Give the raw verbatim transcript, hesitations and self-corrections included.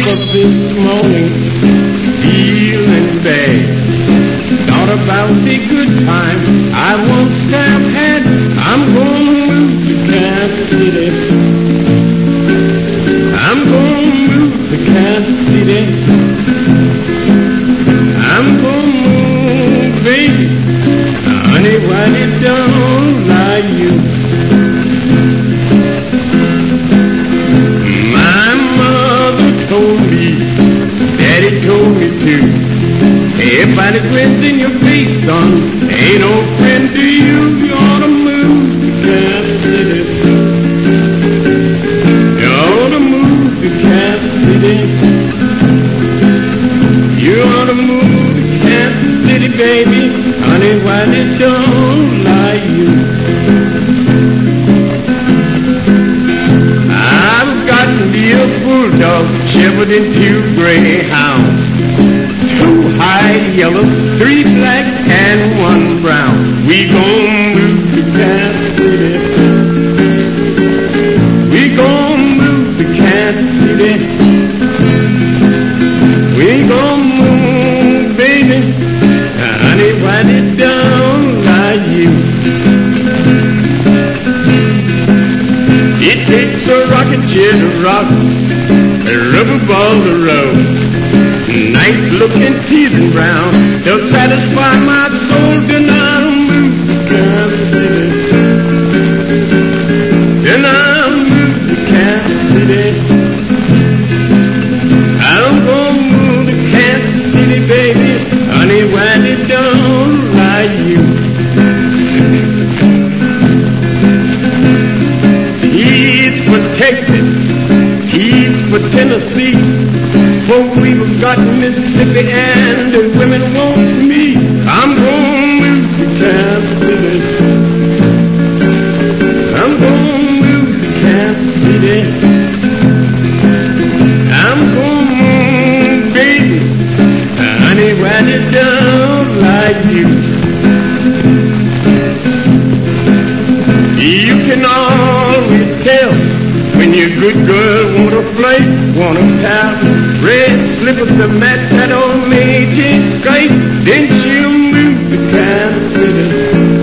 up this morning feeling bad. Thought about the good time I once have had. I'm gonna move to Kansas City. I'm gonna move to Kansas City. I'm gonna move, baby. Honey, why it don't like you? My mother told me, Daddy told me too. Everybody grins in your face, son. Ain't no friend to you. You ought to move to Kansas City. You ought to move to Kansas City. You ought to move to Kansas City, baby. Honey, why did don't like you? I've got me a bulldog, shepherd and two greyhounds. Two high yellow, three black, and one brown. We gon' move to Kansas City. We gon' move to Kansas City. We gon' move, baby. Honey, why it don't like you? It takes a rocking chair to rock, a rubber ball to roll. Nice looking teasing brown, they'll satisfy my soul. Then I'll move to Kansas City. Then I'll move to Kansas City. I'm gonna move to Kansas City, baby. Honey, why they don't like you? He's for Texas, he's for Tennessee. For we've got Mississippi and the women want me. I'm gonna move to Kansas City. I'm gonna move to Kansas City. I'm gonna move, baby. Honey, why they don't like you? You can always tell when your good girl wanna play, wanna pout. Red slippers to match that old Meiji skirt. Then she'll move to Kansas City.